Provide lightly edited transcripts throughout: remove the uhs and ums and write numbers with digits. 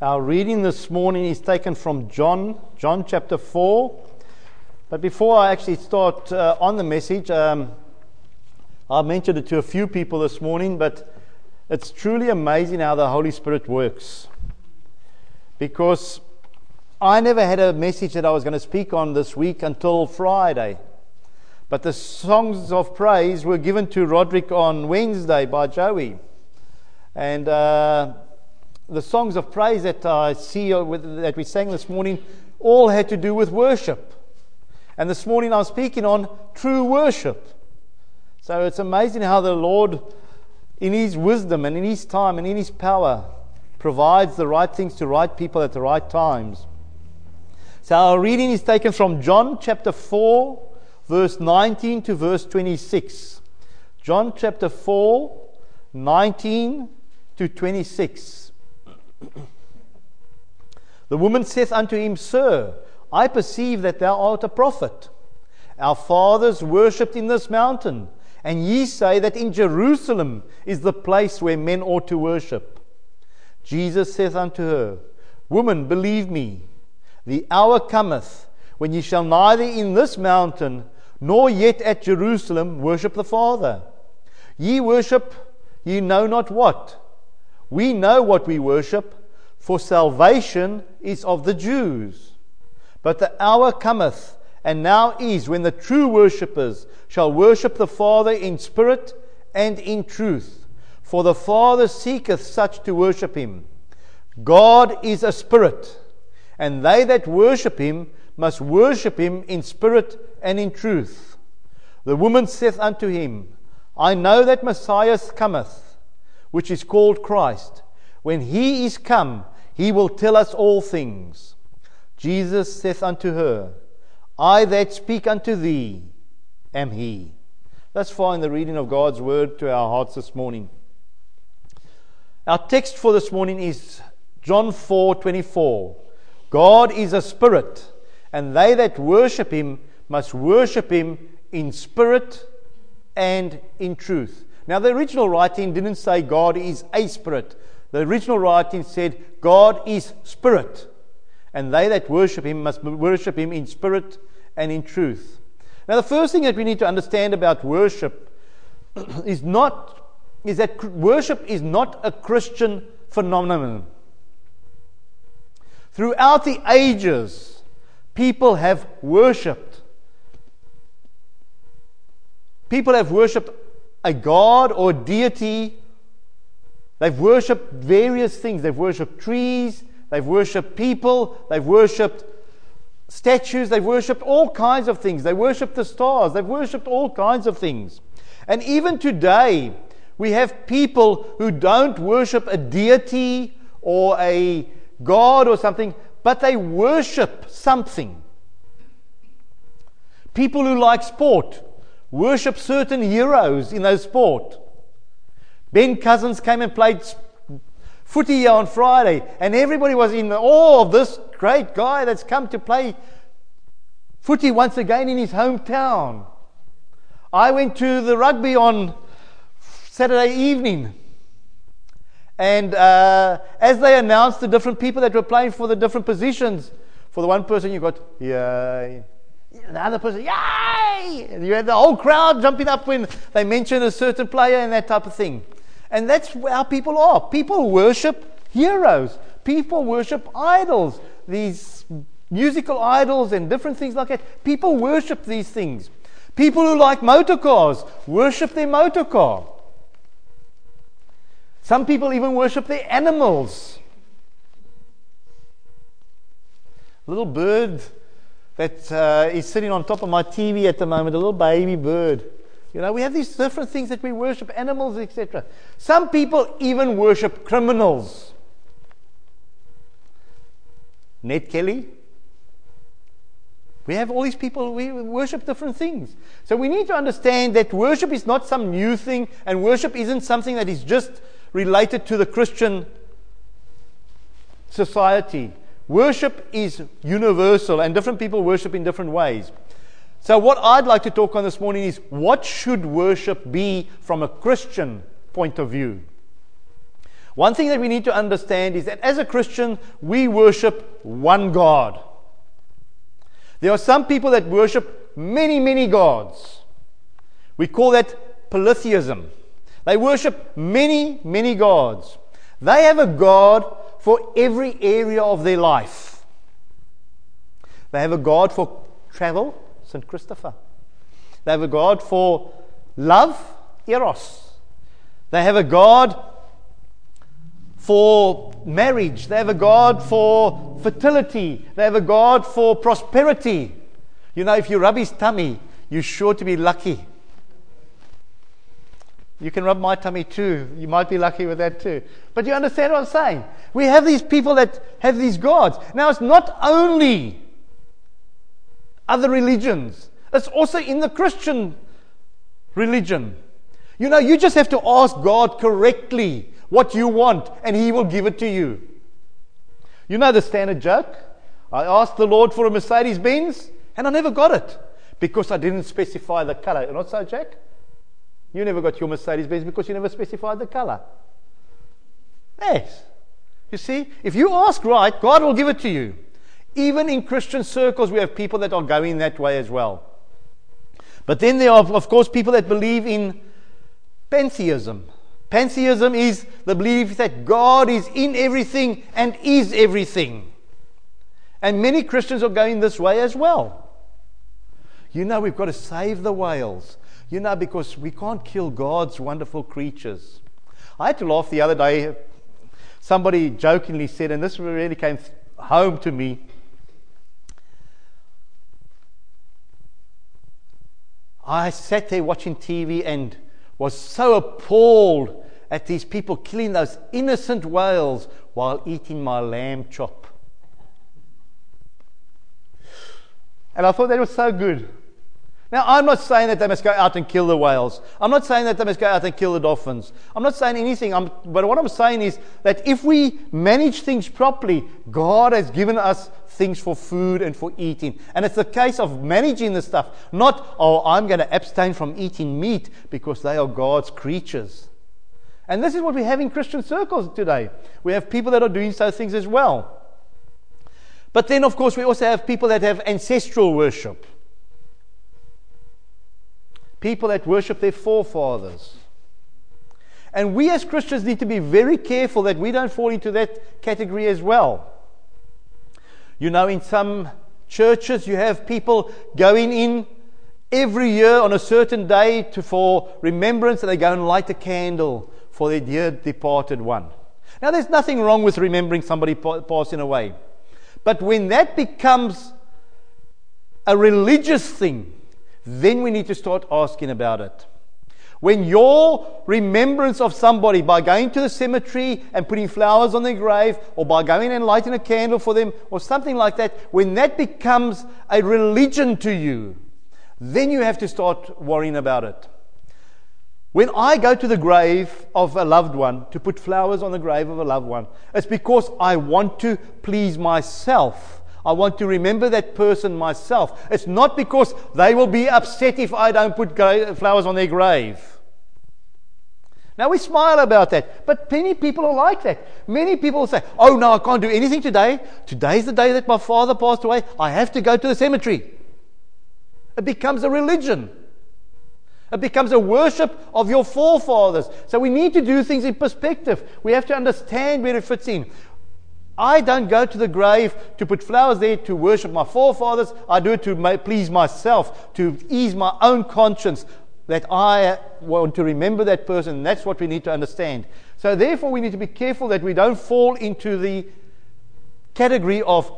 Our reading this morning is taken from John chapter 4. But before I actually start on the message, I mentioned it to a few people this morning, but it's truly amazing how the Holy Spirit works. Because I never had a message that I was going to speak on this week until Friday. But the songs of praise were given to Roderick on Wednesday by Joey. And the songs of praise that I see that we sang this morning all had to do with worship. And this morning I'm speaking on true worship. So it's amazing how the Lord, in His wisdom and in His time and in His power, provides the right things to right people at the right times. So our reading is taken from John chapter 4, verse 19 to verse 26. John chapter 4, 19 to 26. The woman saith unto him, Sir, I perceive that thou art a prophet. Our fathers worshipped in this mountain, and ye say that in Jerusalem is the place where men ought to worship. Jesus saith unto her, Woman, believe me, the hour cometh when ye shall neither in this mountain nor yet at Jerusalem worship the Father. Ye worship ye know not what. We know what we worship, for salvation is of the Jews. But the hour cometh, and now is, when the true worshippers shall worship the Father in spirit and in truth. For the Father seeketh such to worship Him. God is a spirit, and they that worship Him must worship Him in spirit and in truth. The woman saith unto him, I know that Messiah cometh, which is called Christ. When He is come, He will tell us all things. Jesus saith unto her, I that speak unto thee am He. Thus far in the reading of God's Word to our hearts this morning. Our text for this morning is John 4:24. God is a spirit, and they that worship Him must worship Him in spirit and in truth. Now the original writing didn't say God is a spirit. The original writing said God is spirit, and they that worship Him must worship Him in spirit and in truth. Now the first thing that we need to understand about worship is that worship is not a Christian phenomenon. Throughout the ages, people have worshipped. People have worshipped a god or deity. They've worshipped various things. They've worshipped trees, they've worshipped people, they've worshipped statues, they've worshipped all kinds of things. They worshipped the stars, they've worshipped all kinds of things. And even today, we have people who don't worship a deity or a god or something, but they worship something. People who like sport worship certain heroes in those sport. Ben Cousins came and played footy here on Friday, and everybody was in awe of this great guy that's come to play footy once again in his hometown. I went to the rugby on Saturday evening, and as they announced the different people that were playing for the different positions, for the one person you got, yay. The other person, yay! You had the whole crowd jumping up when they mentioned a certain player and that type of thing. And that's how people are. People worship heroes. People worship idols. These musical idols and different things like that. People worship these things. People who like motor cars worship their motor car. Some people even worship their animals. A little bird that is sitting on top of my TV at the moment, a little baby bird. You know, we have these different things that we worship, animals, etc. Some people even worship criminals. Ned Kelly. We have all these people, we worship different things. So we need to understand that worship is not some new thing, and worship isn't something that is just related to the Christian society. Worship is universal, and different people worship in different ways. So what I'd like to talk on this morning is, what should worship be from a Christian point of view? One thing that we need to understand is that as a Christian, we worship one God. There are some people that worship many, many gods. We call that polytheism. They worship many, many gods. They have a God for every area of their life. They have a God for travel, St. Christopher. They have a God for love, Eros. They have a God for marriage. They have a God for fertility. They have a God for prosperity. You know, if you rub his tummy, you're sure to be lucky. You can rub my tummy too. You might be lucky with that too. But you understand what I'm saying? We have these people that have these gods. Now, it's not only other religions. It's also in the Christian religion. You know, you just have to ask God correctly what you want, and He will give it to you. You know the standard joke? I asked the Lord for a Mercedes-Benz, and I never got it because I didn't specify the color. Not so, Jack? You never got your Mercedes-Benz because you never specified the color. Yes. You see, if you ask right, God will give it to you. Even in Christian circles, we have people that are going that way as well. But then there are, of course, people that believe in pantheism. Pantheism is the belief that God is in everything and is everything. And many Christians are going this way as well. You know, we've got to save the whales. You know, because we can't kill God's wonderful creatures. I had to laugh the other day. Somebody jokingly said, and this really came home to me, I sat there watching TV and was so appalled at these people killing those innocent whales while eating my lamb chop. And I thought that was so good. Now, I'm not saying that they must go out and kill the whales. I'm not saying that they must go out and kill the dolphins. I'm not saying anything. But what I'm saying is that if we manage things properly, God has given us things for food and for eating. And it's a case of managing the stuff. Not, I'm going to abstain from eating meat because they are God's creatures. And this is what we have in Christian circles today. We have people that are doing those things as well. But then, of course, we also have people that have ancestral worship. People that worship their forefathers. And we as Christians need to be very careful that we don't fall into that category as well. You know, in some churches you have people going in every year on a certain day for remembrance, and they go and light a candle for their dear departed one. Now, there's nothing wrong with remembering somebody passing away. But when that becomes a religious thing, then we need to start asking about it. When your remembrance of somebody by going to the cemetery and putting flowers on their grave, or by going and lighting a candle for them, or something like that, when that becomes a religion to you, then you have to start worrying about it. When I go to the grave of a loved one, to put flowers on the grave of a loved one, it's because I want to please myself. I want to remember that person myself. It's not because they will be upset if I don't put flowers on their grave. Now, we smile about that, but many people are like that. Many people say, oh no, I can't do anything today. Today's the day that my father passed away. I have to go to the cemetery. It becomes a religion. It becomes a worship of your forefathers. So we need to do things in perspective. We have to understand where it fits in. I don't go to the grave to put flowers there to worship my forefathers. I do it to please myself, to ease my own conscience that I want to remember that person. And that's what we need to understand. So therefore we need to be careful that we don't fall into the category of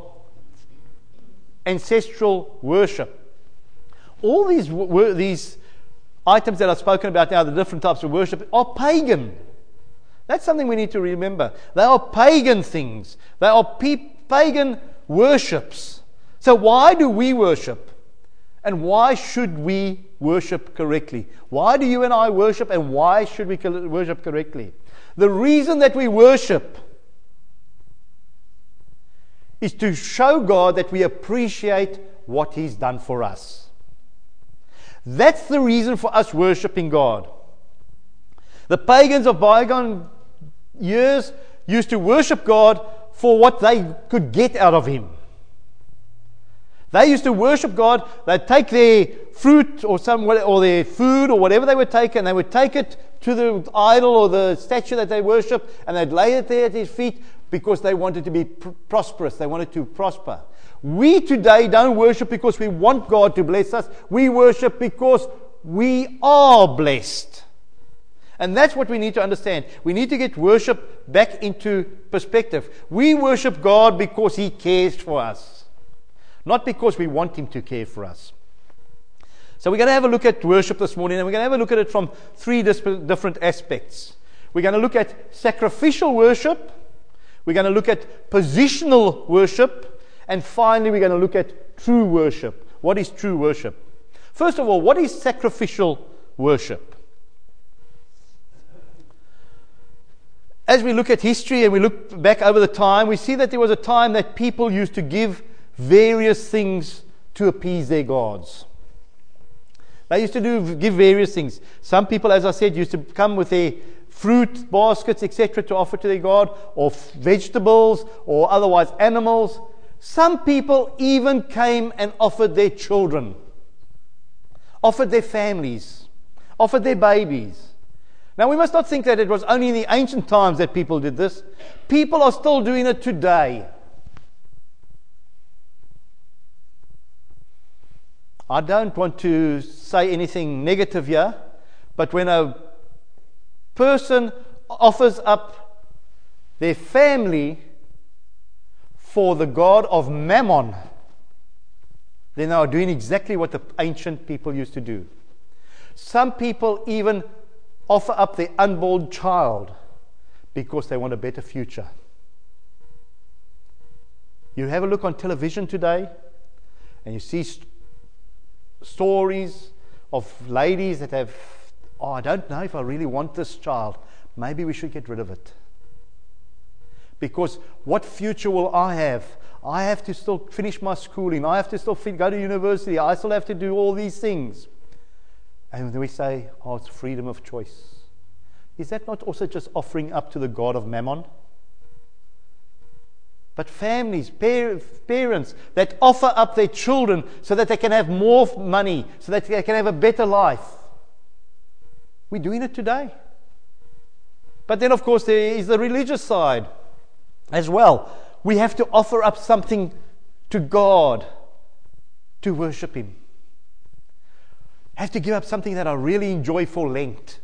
ancestral worship. All these items that I've spoken about now, the different types of worship, are pagan. That's something we need to remember. They are pagan things. They are pagan worships. So why do we worship? And why should we worship correctly? Why do you and I worship, and why should we worship correctly? The reason that we worship is to show God that we appreciate what He's done for us. That's the reason for us worshiping God. The pagans of bygone years used to worship God for what they could get out of Him. They used to worship God. They'd take their fruit or their food or whatever they would take, and they would take it to the idol or the statue that they worship, and they'd lay it there at His feet because they wanted to be prosperous. They wanted to prosper. We today don't worship because we want God to bless us. We worship because we are blessed. And that's what we need to understand. We need to get worship back into perspective. We worship God because He cares for us, not because we want Him to care for us. So we're going to have a look at worship this morning, and we're going to have a look at it from three different aspects. We're going to look at sacrificial worship, we're going to look at positional worship, and finally we're going to look at true worship. What is true worship? First of all, what is sacrificial worship? As we look at history and we look back over the time, we see that there was a time that people used to give various things to appease their gods. They used to give various things. Some people, as I said, used to come with their fruit baskets, etc., to offer to their God, or vegetables, or otherwise animals. Some people even came and offered their children, offered their families, offered their babies. Now, we must not think that it was only in the ancient times that people did this. People are still doing it today. I don't want to say anything negative here, but when a person offers up their family for the god of Mammon, then they are doing exactly what the ancient people used to do. Some people even offer up their unborn child because they want a better future. You have a look on television today and you see stories of ladies that have, I don't know if I really want this child. Maybe we should get rid of it. Because what future will I have? I have to still finish my schooling. I have to still go to university. I still have to do all these things. And then we say, oh, it's freedom of choice. Is that not also just offering up to the god of Mammon? But families, parents that offer up their children so that they can have more money, so that they can have a better life. We're doing it today. But then, of course, there is the religious side as well. We have to offer up something to God to worship Him. Have to give up something that I really enjoy for Lent.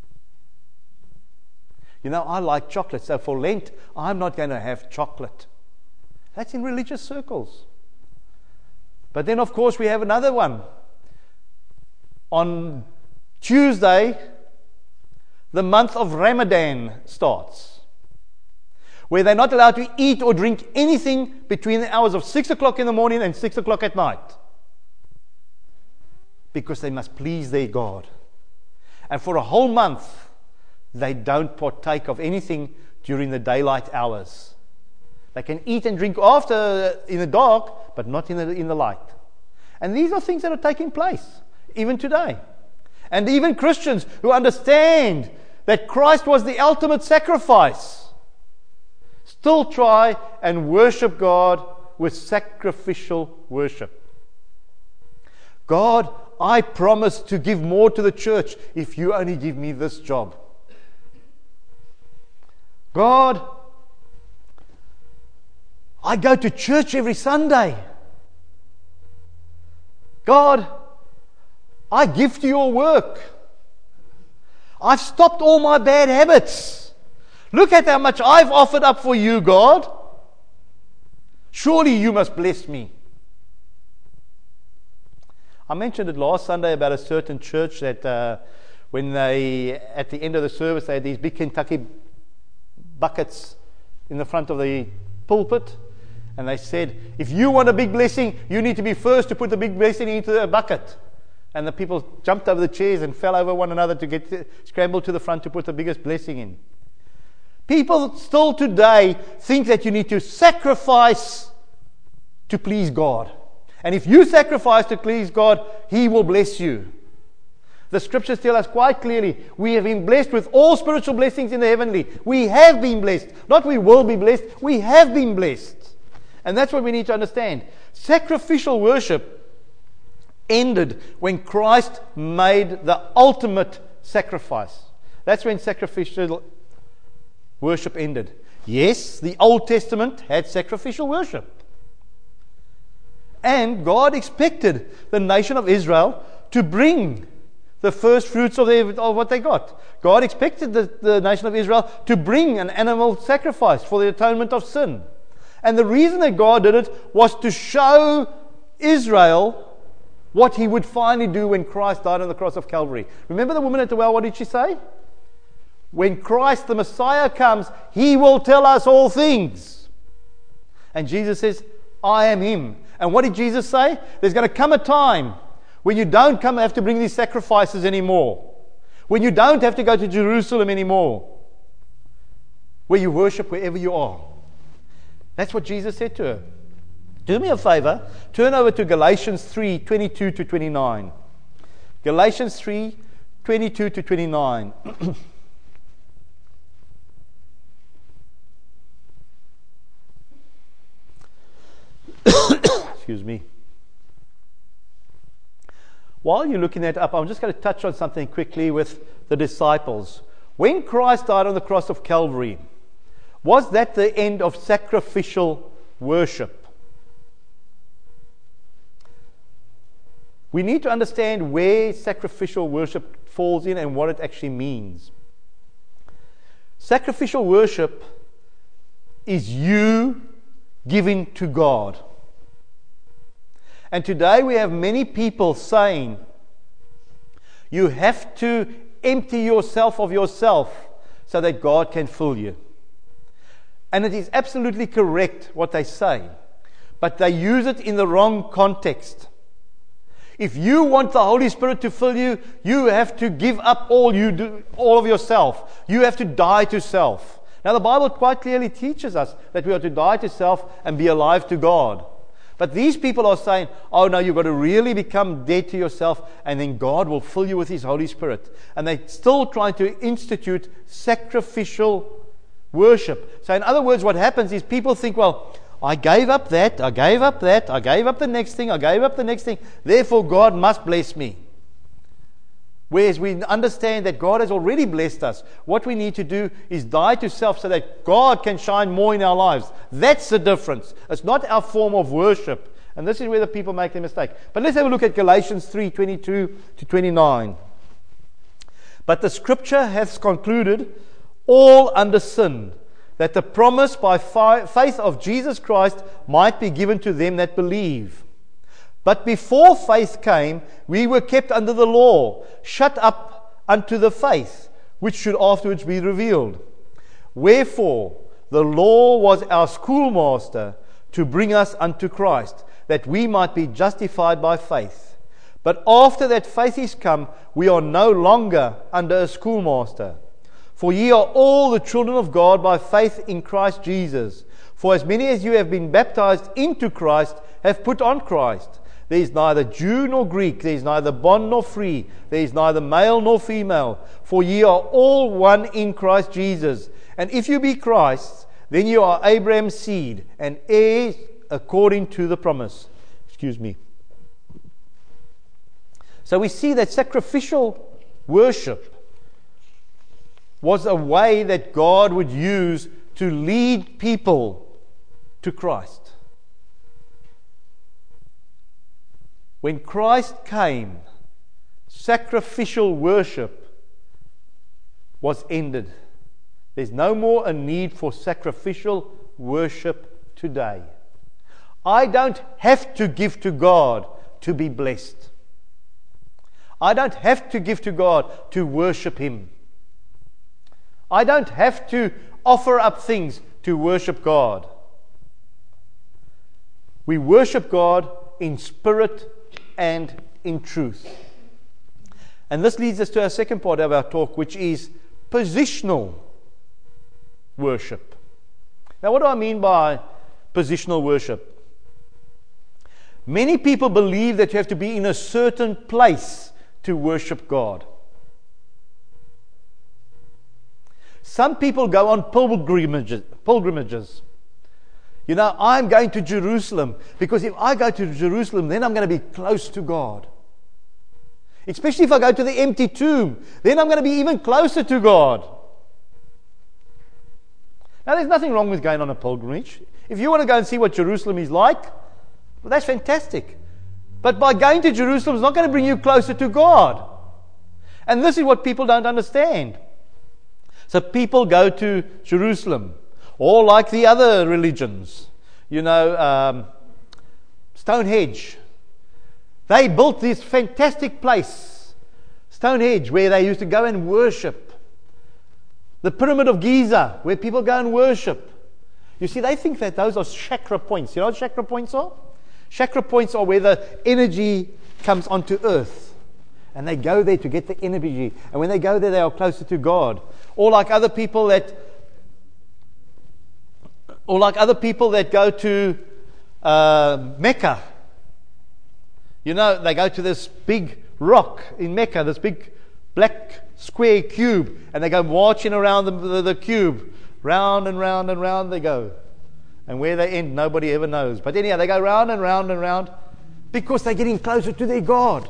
You know, I like chocolate, so for Lent, I'm not going to have chocolate. That's in religious circles. But then, of course, we have another one. On Tuesday, the month of Ramadan starts, where they're not allowed to eat or drink anything between the hours of 6 o'clock in the morning and 6 o'clock at night, because they must please their God. And for a whole month, they don't partake of anything during the daylight hours. They can eat and drink after in the dark, but not in the light. And these are things that are taking place, even today. And even Christians who understand that Christ was the ultimate sacrifice still try and worship God with sacrificial worship. God, I promise to give more to the church if you only give me this job. God, I go to church every Sunday. God, I give to your work. I've stopped all my bad habits. Look at how much I've offered up for you, God. Surely you must bless me. I mentioned it last Sunday about a certain church that when they, at the end of the service, they had these big Kentucky buckets in the front of the pulpit. And they said, if you want a big blessing, you need to be first to put the big blessing into the bucket. And the people jumped over the chairs and fell over one another to scramble to the front to put the biggest blessing in. People still today think that you need to sacrifice to please God. And if you sacrifice to please God, He will bless you. The scriptures tell us quite clearly, we have been blessed with all spiritual blessings in the heavenly. We have been blessed. Not we will be blessed, we have been blessed. And that's what we need to understand. Sacrificial worship ended when Christ made the ultimate sacrifice. That's when sacrificial worship ended. Yes, the Old Testament had sacrificial worship. And God expected the nation of Israel to bring the first fruits of what they got. God expected the nation of Israel to bring an animal sacrifice for the atonement of sin. And the reason that God did it was to show Israel what He would finally do when Christ died on the cross of Calvary. Remember the woman at the well, what did she say? When Christ the Messiah comes, He will tell us all things. And Jesus says, I am Him. And what did Jesus say? There's going to come a time when you don't have to bring these sacrifices anymore. When you don't have to go to Jerusalem anymore. Where you worship wherever you are. That's what Jesus said to her. Do me a favor, turn over to Galatians 3, 22 to 29. Galatians 3, 22 to 29. Excuse me. While you're looking that up, I'm just going to touch on something quickly with the disciples. When Christ died on the cross of Calvary, was that the end of sacrificial worship? We need to understand where sacrificial worship falls in and what it actually means. Sacrificial worship is you giving to God. And today we have many people saying, you have to empty yourself of yourself so that God can fill you. And it is absolutely correct what they say, but they use it in the wrong context. If you want the Holy Spirit to fill you, you have to give up all of yourself. You have to die to self. Now the Bible quite clearly teaches us that we are to die to self and be alive to God. But these people are saying, oh no, you've got to really become dead to yourself and then God will fill you with His Holy Spirit. And they're still trying to institute sacrificial worship. So in other words, what happens is people think, well, I gave up that, I gave up that, I gave up the next thing, I gave up the next thing, therefore God must bless me. Whereas we understand that God has already blessed us. What we need to do is die to self so that God can shine more in our lives. That's the difference. It's not our form of worship. And this is where the people make the mistake. But let's have a look at Galatians 3, 22 to 29. But the scripture hath concluded all under sin, that the promise by faith of Jesus Christ might be given to them that believe. But before faith came, we were kept under the law, shut up unto the faith, which should afterwards be revealed. Wherefore, the law was our schoolmaster to bring us unto Christ, that we might be justified by faith. But after that faith is come, we are no longer under a schoolmaster. For ye are all the children of God by faith in Christ Jesus. For as many as you have been baptized into Christ have put on Christ. There is neither Jew nor Greek, there is neither bond nor free, there is neither male nor female. For ye are all one in Christ Jesus. And if you be Christ's, then you are Abraham's seed, and heirs according to the promise. So we see that sacrificial worship was a way that God would use to lead people to Christ. When Christ came, sacrificial worship was ended. There's no more a need for sacrificial worship today. I don't have to give to God to be blessed. I don't have to give to God to worship Him. I don't have to offer up things to worship God. We worship God in spirit and in truth. And this leads us to our second part of our talk, which is positional worship. Now, what do I mean by positional worship? Many people believe that you have to be in a certain place to worship God. Some people go on pilgrimages. You know, I'm going to Jerusalem because if I go to Jerusalem, then I'm going to be close to God. Especially if I go to the empty tomb, then I'm going to be even closer to God. Now, there's nothing wrong with going on a pilgrimage. If you want to go and see what Jerusalem is like, well, that's fantastic. But by going to Jerusalem, it's not going to bring you closer to God. And this is what people don't understand. So people go to Jerusalem, or like the other religions, you know, Stonehenge. They built this fantastic place, Stonehenge, where they used to go and worship. The Pyramid of Giza, where people go and worship. You see, they think that those are chakra points. You know what chakra points are? Chakra points are where the energy comes onto earth. And they go there to get the energy. And when they go there, they are closer to God. Or like other people that go to Mecca. You know, they go to this big rock in Mecca, this big black square cube, and they go marching around the cube. Round and round and round they go. And where they end, nobody ever knows. But anyhow, they go round and round and round because they're getting closer to their God.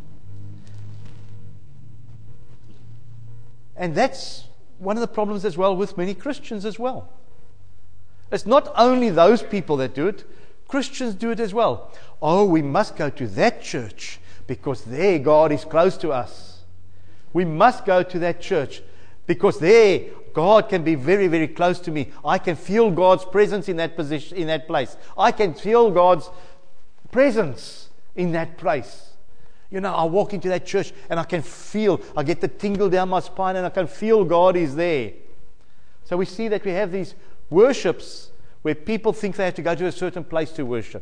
And that's one of the problems as well with many Christians as well. It's not only those people that do it, Christians do it as well. Oh, we must go to that church because there God is close to us. We must go to that church because there God can be very, very close to me. I can feel God's presence in that position, in that place. I can feel God's presence in that place. You know, I walk into that church and I can feel, I get the tingle down my spine and I can feel God is there. So we see that we have these worships where people think they have to go to a certain place to worship.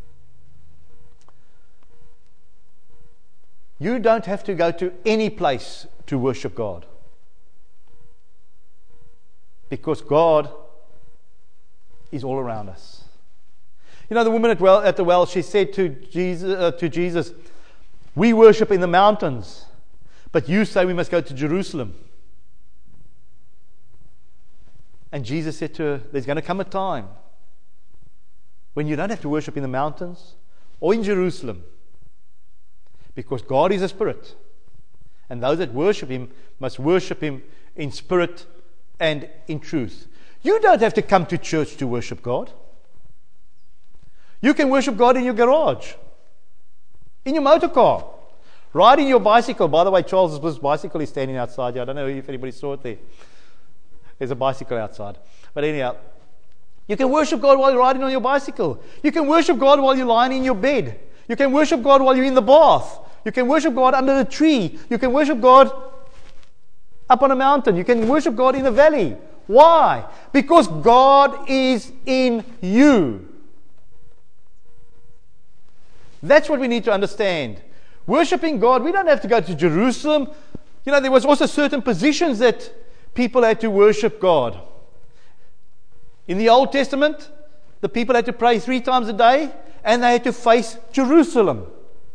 You don't have to go to any place to worship God. Because God is all around us. You know, the woman at the well, she said to Jesus, we worship in the mountains, but you say we must go to Jerusalem. And Jesus said to her, there's going to come a time when you don't have to worship in the mountains or in Jerusalem, because God is a spirit. And those that worship Him must worship Him in spirit and in truth. You don't have to come to church to worship God. You can worship God in your garage, in your motor car, riding your bicycle. By the way, Charles's bicycle is standing outside here. I don't know if anybody saw it there. There's a bicycle outside. But anyhow, you can worship God while you're riding on your bicycle. You can worship God while you're lying in your bed. You can worship God while you're in the bath. You can worship God under the tree. You can worship God up on a mountain. You can worship God in a valley. Why? Because God is in you. That's what we need to understand. Worshipping God, we don't have to go to Jerusalem. You know, there was also certain positions that people had to worship God. In the Old Testament, the people had to pray 3 times a day, and they had to face Jerusalem.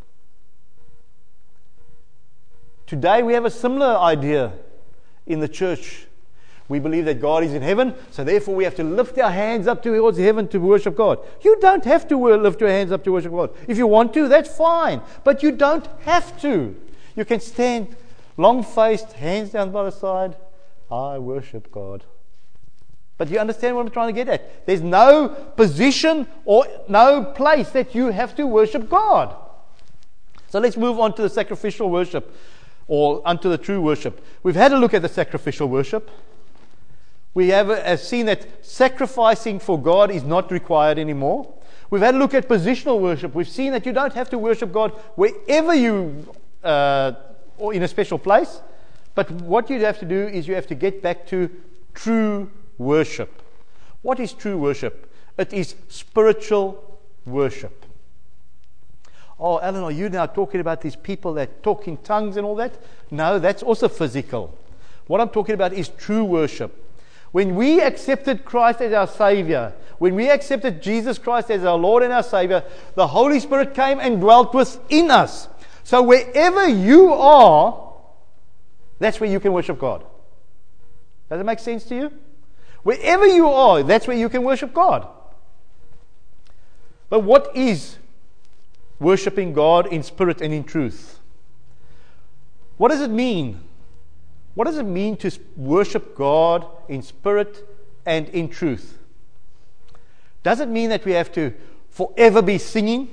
Today we have a similar idea in the church. We believe that God is in heaven, so therefore we have to lift our hands up towards heaven to worship God. You don't have to lift your hands up to worship God. If you want to, that's fine. But you don't have to. You can stand long-faced, hands down by the side. I worship God. But you understand what I'm trying to get at? There's no position or no place that you have to worship God. So let's move on to the sacrificial worship, or unto the true worship. We've had a look at the sacrificial worship. We have seen that sacrificing for God is not required anymore. We've had a look at positional worship. We've seen that you don't have to worship God wherever you, or in a special place. But what you have to do is you have to get back to true worship. What is true worship? It is spiritual worship. Oh, Alan, are you now talking about these people that talk in tongues and all that? No, that's also physical. What I'm talking about is true worship. When we accepted Christ as our Savior, when we accepted Jesus Christ as our Lord and our Savior, the Holy Spirit came and dwelt within us. So wherever you are, that's where you can worship God. Does it make sense to you? Wherever you are, that's where you can worship God. But what is worshiping God in spirit and in truth? What does it mean? What does it mean to worship God in spirit and in truth? Does it mean that we have to forever be singing?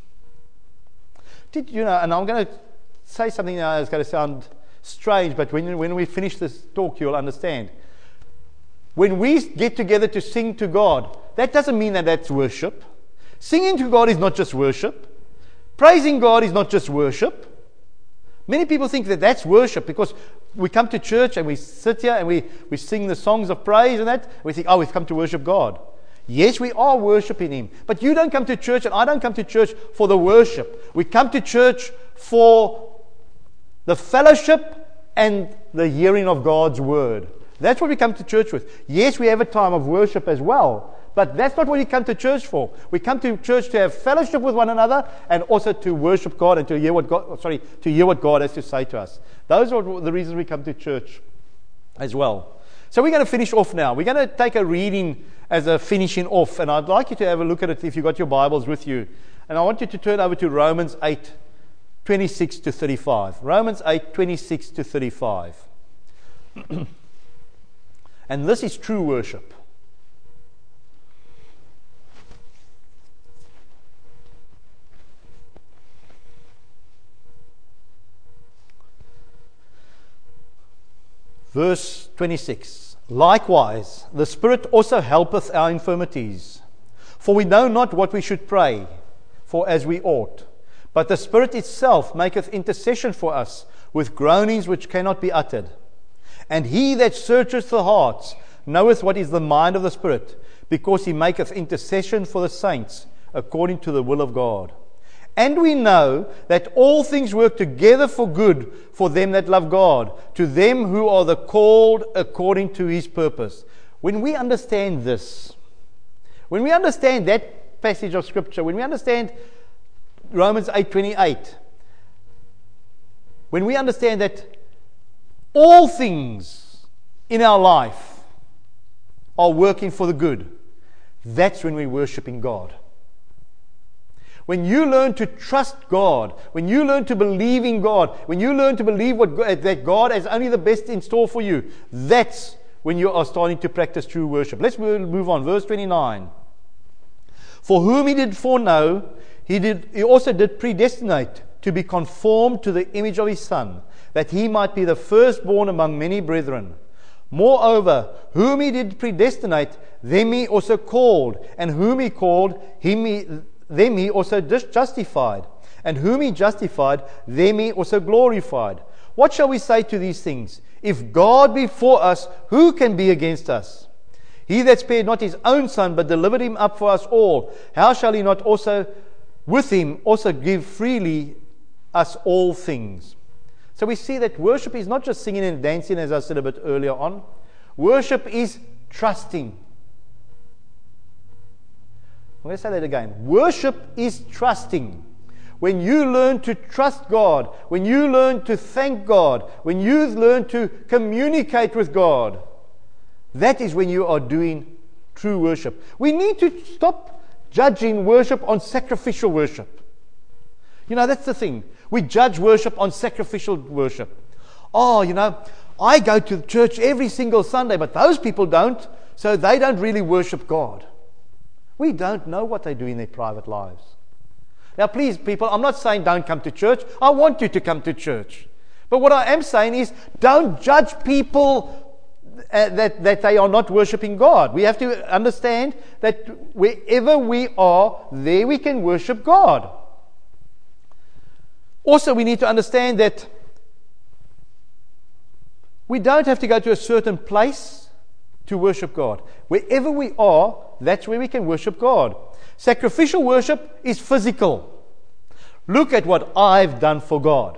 Did you know, and I'm going to say something now that's going to sound strange, but when we finish this talk, you'll understand. When we get together to sing to God, that doesn't mean that that's worship. Singing to God is not just worship. Praising God is not just worship. Many people think that that's worship because we come to church and we sit here and we sing the songs of praise and that. We think, oh, we've come to worship God. Yes, we are worshiping Him. But you don't come to church and I don't come to church for the worship. We come to church for the fellowship and the hearing of God's Word. That's what we come to church with. Yes, we have a time of worship as well. But that's not what we come to church for. We come to church to have fellowship with one another and also to worship God and to hear what God has to say to us. Those are the reasons we come to church as well. So we're going to finish off now. We're going to take a reading as a finishing off, and I'd like you to have a look at it if you've got your Bibles with you. And I want you to turn over to Romans 8, 26 to 35. Romans 8, 26 to 35. And this is true worship. Verse 26. Likewise, the Spirit also helpeth our infirmities. For we know not what we should pray for as we ought. But the Spirit itself maketh intercession for us with groanings which cannot be uttered. And He that searcheth the hearts knoweth what is the mind of the Spirit, because He maketh intercession for the saints according to the will of God. And we know that all things work together for good for them that love God, to them who are the called according to His purpose. When we understand this, when we understand that passage of Scripture, when we understand Romans 8:28, when we understand that all things in our life are working for the good, that's when we're worshiping God. When you learn to trust God, when you learn to believe in God, when you learn to believe that God has only the best in store for you, that's when you are starting to practice true worship. Let's move on. Verse 29. For whom He did foreknow, He also did predestinate to be conformed to the image of His Son, that He might be the firstborn among many brethren. Moreover, whom He did predestinate, them He also called, and whom He called, them He also justified. And whom He justified, them He also glorified. What shall we say to these things? If God be for us, who can be against us? He that spared not His own Son, but delivered Him up for us all, how shall He not also with Him also give freely us all things? So we see that worship is not just singing and dancing, as I said a bit earlier on. Worship is trusting. I'm going to say that again. Worship is trusting. When you learn to trust God, when you learn to thank God, when you learn to communicate with God, that is when you are doing true worship. We need to stop judging worship on sacrificial worship. You know, that's the thing. We judge worship on sacrificial worship. Oh, you know, I go to church every single Sunday, but those people don't, so they don't really worship God. We don't know what they do in their private lives. Now, please, people, I'm not saying don't come to church. I want you to come to church. But what I am saying is, don't judge people that they are not worshiping God. We have to understand that wherever we are, there we can worship God. Also, we need to understand that we don't have to go to a certain place to worship God. Wherever we are, that's where we can worship God. Sacrificial worship is physical. Look at what I've done for God.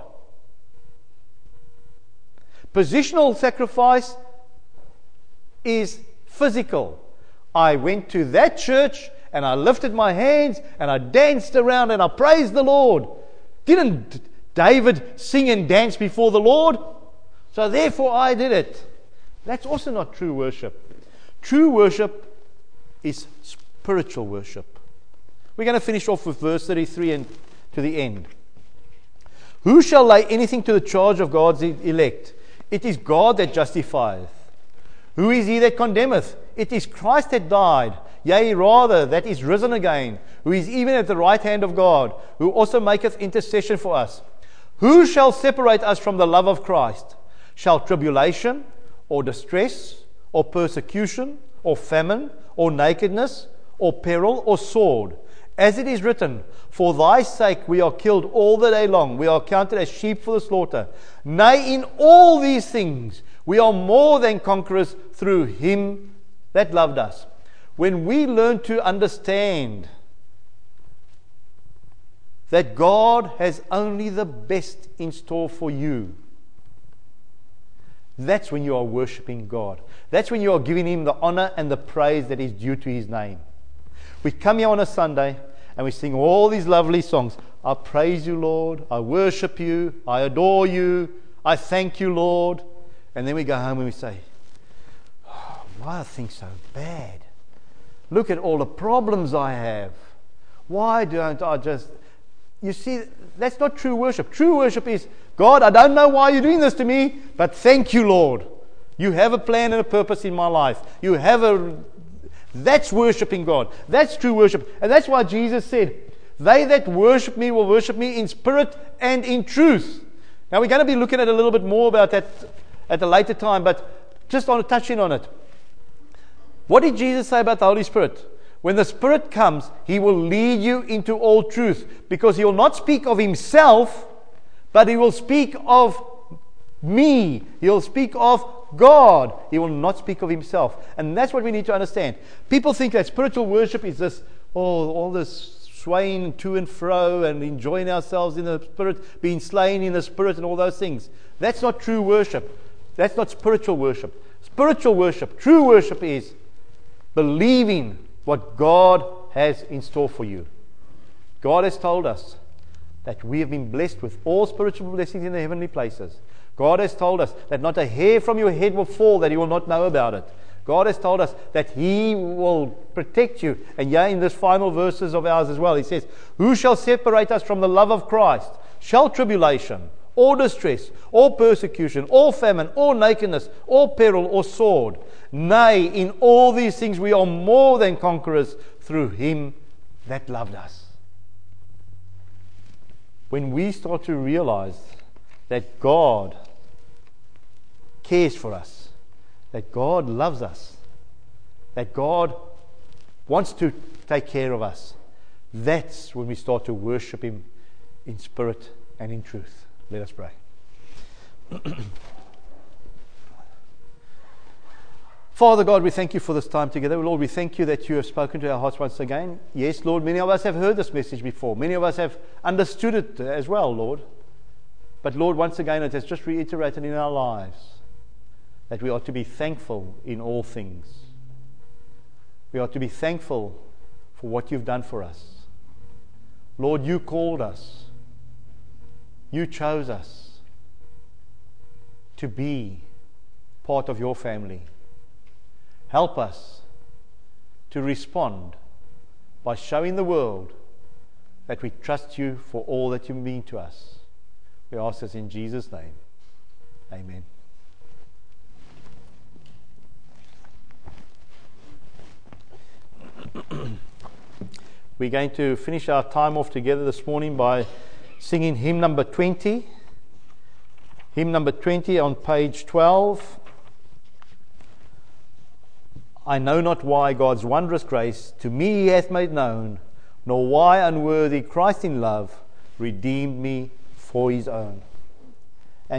Positional sacrifice is physical. I went to that church and I lifted my hands and I danced around and I praised the Lord. Didn't David sing and dance before the Lord? So therefore I did it. That's also not true worship. True worship is spiritual worship. We're going to finish off with verse 33 and to the end. Who shall lay anything to the charge of God's elect? It is God that justifieth. Who is he that condemneth? It is Christ that died, yea, rather, that is risen again, who is even at the right hand of God, who also maketh intercession for us. Who shall separate us from the love of Christ? Shall tribulation, or distress, or persecution, or famine, or nakedness, or peril, or sword? As it is written, for thy sake we are killed all the day long. We are counted as sheep for the slaughter. Nay, in all these things we are more than conquerors through him that loved us. When we learn to understand that God has only the best in store for you, that's when you are worshiping God. That's when you are giving him the honor and the praise that is due to his name. We come here on a Sunday and we sing all these lovely songs. I praise you, Lord. I worship you. I adore you. I thank you, Lord. And then we go home and we say, oh, why are things so bad? Look at all the problems I have. Why don't I just... You see, that's not true worship. True worship is, God, I don't know why you're doing this to me, but thank you, Lord. You have a plan and a purpose in my life. You have a... That's worshiping God. That's true worship. And that's why Jesus said, they that worship me will worship me in spirit and in truth. Now we're going to be looking at a little bit more about that at a later time, but just on touching on it. What did Jesus say about the Holy Spirit? When the Spirit comes, He will lead you into all truth, because He will not speak of Himself, but He will speak of me. He will speak of God. He will not speak of Himself. And that's what we need to understand. People think that spiritual worship is this, all this swaying to and fro and enjoying ourselves in the Spirit, being slain in the Spirit and all those things. That's not true worship. That's not spiritual worship. Spiritual worship, true worship is believing what God has in store for you. God has told us that we have been blessed with all spiritual blessings in the heavenly places. God has told us that not a hair from your head will fall that He will not know about it. God has told us that He will protect you. And yeah, in this final verses of ours as well, He says, who shall separate us from the love of Christ? Shall tribulation, or distress, or persecution, or famine, or nakedness, or peril, or sword? Nay, in all these things we are more than conquerors through Him that loved us. When we start to realize that God cares for us, that God loves us, that God wants to take care of us, that's when we start to worship Him in spirit and in truth. Let us pray. Father God, we thank you for this time together. Lord, we thank you that you have spoken to our hearts once again. Yes, Lord, many of us have heard this message before. Many of us have understood it as well, Lord. But Lord, once again, it has just reiterated in our lives that we ought to be thankful in all things. We ought to be thankful for what you've done for us. Lord, you called us. You chose us to be part of your family. Help us to respond by showing the world that we trust you for all that you mean to us. We ask this in Jesus' name. Amen. We're going to finish our time off together this morning by singing hymn number 20. Hymn number 20 on page 12. I know not why God's wondrous grace to me He hath made known, nor why unworthy Christ in love redeemed me for His own.